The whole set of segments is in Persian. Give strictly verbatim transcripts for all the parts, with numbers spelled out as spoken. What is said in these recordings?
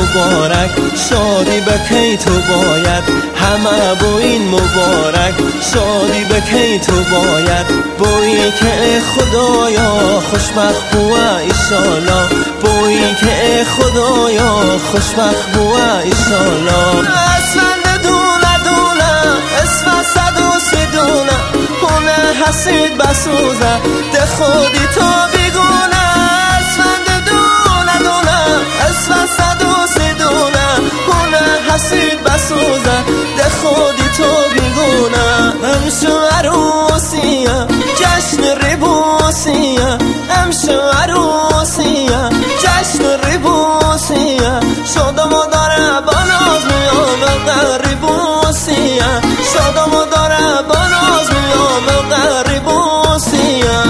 مبارک، شادی به کی تو باید، همه با این مبارک، شادی به کی تو باید. بویی که خدایا خوشبخت بوه ایشالا، بویی که خدایا خوشبخت بوه ایشالا. اسفند دونه دونه اسفند صد و سی دونه، خونه حسید بسوزه ده خودی تو بیگونه. اسفند دونه دونه اسفند صد و سی دونه، خونه حسید بسوزه ده خودی تو بیگونه. امشو عروسیه جشن ریبوسیه، امشو عروسیه جشن ریبوسیه، شادم و داره با ناز میام غریبوسیه، شادم و داره با ناز میام غریبوسیه.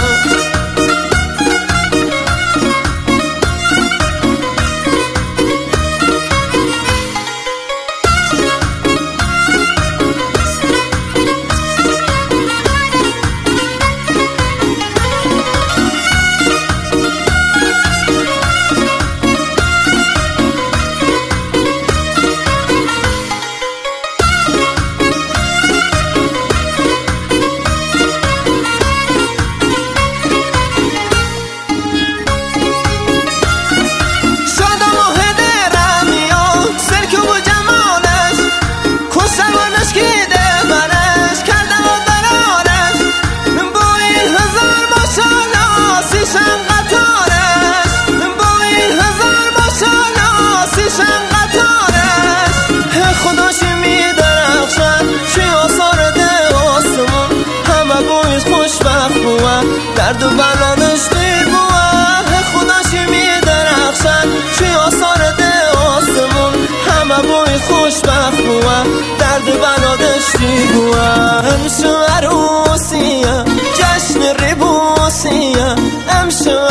درد و بلانش دیر بوه، خداشی می درخشن چی آثار ده آسمون، همه بوی خوشبخت بوه، درد و بلانش دیر بوه. امشو عروسیه جشن ریبوسیه، امشو